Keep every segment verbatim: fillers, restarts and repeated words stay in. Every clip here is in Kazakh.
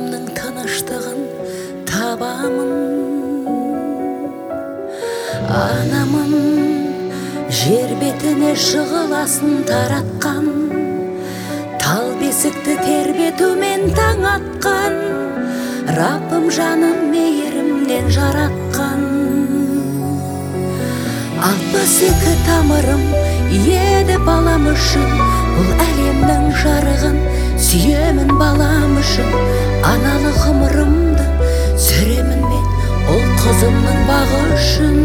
өзімнің тыныштығын табамын. Анамын жер бетіне жығыласын таратқан, тал бесікті тербетумен таң атқан, Раббым жанын мейірімнен жаратқан. Алпыс екі тамырым еді балам үшін, бұл әлемнің жарығын сүйемін балам үшін. Аналы ғұмырымды сүремін мен ол қызымның бағы үшін.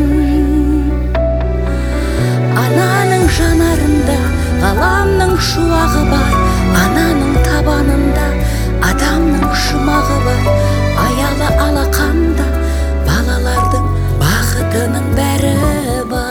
Ананың жанарында ғаламның шуағы бар, ананың табанында адамның жұмағы бар. Аялы алақанда балалардың бақытының бәрі бар.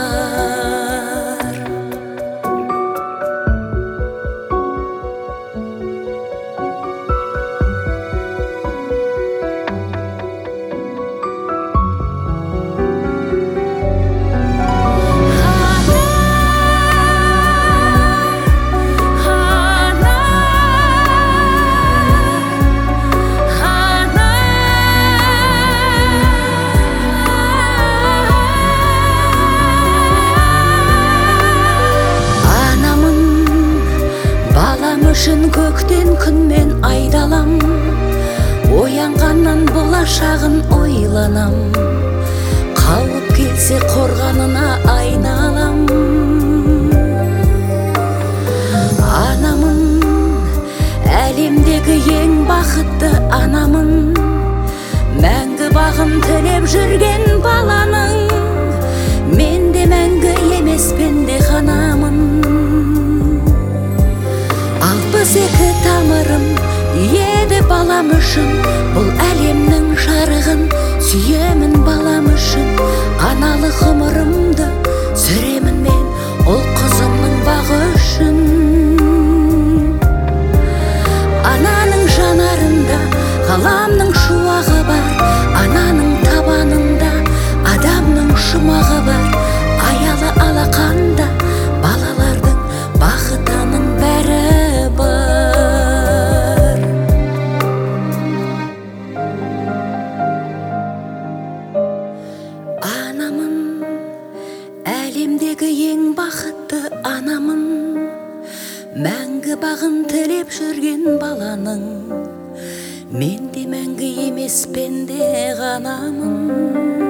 Үшін көктен күнмен айдалам, оянғаннан болашағын ойланам. Қауіп келсе қорғанына айналам. Анамын, әлемдегі ең бақытты анамын, мәңгі бағын тілеп жүрген баланың. Мен де мәңгі емеспен де ғанамын. Алпыс екі тамырым еді балам үшін, бұл әлемнің жарығын сүйемін балам үшін. Аналы ғұмырымды сүремін мен ол қызымның бағы үшін. Ананың жанарында ғаламның шуағы бар, ананың табанында адамның жұмағы бар. Аялы алақанда балалардың бақытының бәрі бар. Анамын, әлемдегі ең бақытты анамын, мәңгі бағын тілеп жүрген баланың. Мен де мәңгі емеспен де ғанамын.